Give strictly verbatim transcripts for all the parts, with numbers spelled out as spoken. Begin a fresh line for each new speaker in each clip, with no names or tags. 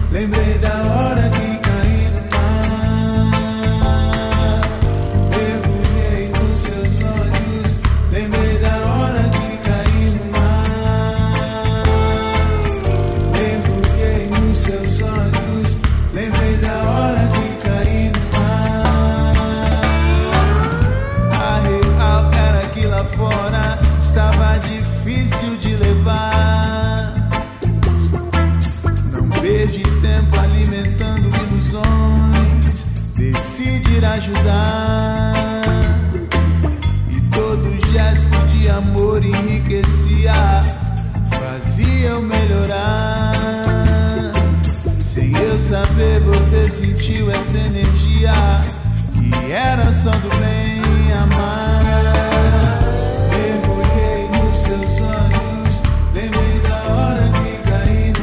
lembrei da hora que caí no mar. Mergulhei nos seus olhos, lembrei da hora que caí no mar. Mergulhei nos seus olhos, lembrei da hora que caí no mar. A real era que lá fora estava difícil de levar. Não perdi tempo alimentando ilusões, decidi ir ajudar. E todo gesto de amor enriquecia, fazia eu melhorar. Sem eu saber, você sentiu essa energia, que era só do bem amar. Mergulhei nos seus olhos, lembrei da hora que caí no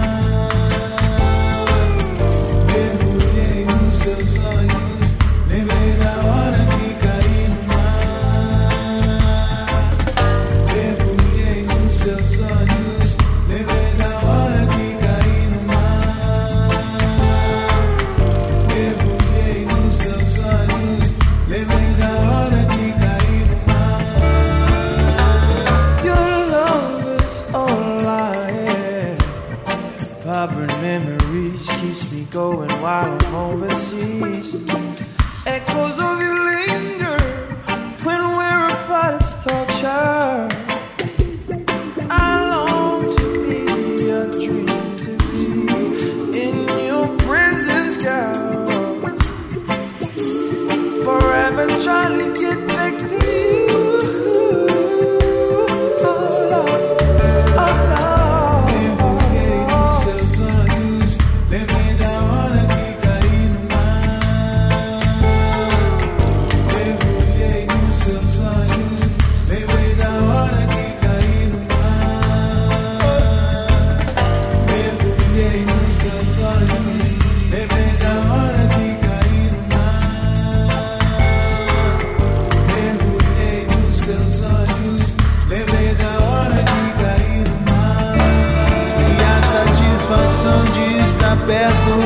mar. Mergulhei nos seus olhos, lembrei da hora que caí no mar. Mergulhei nos seus olhos, lembrei da hora que caí no mar. Mergulhei nos seus olhos, lembrei da hora que caí no mar.
Your love is all I am. Vibrant memories keeps me going while I'm overseas. Echoes of you linger when we're apart. It's torture. I long to be a dream, to be in your presence, girl. Forever trying to get back to you. Oh, Lord. Oh, Lord.
Mergulhei nos seus olhos, lembrei da hora que caí no mar. Mergulhei nos seus olhos, lembrei da hora que caí no mar. Mergulhei nos seus olhos, lembrei da hora que caí no mar. Mergulhei nos seus olhos, lembrei da hora que caí no mar. E a satisfação de estar perto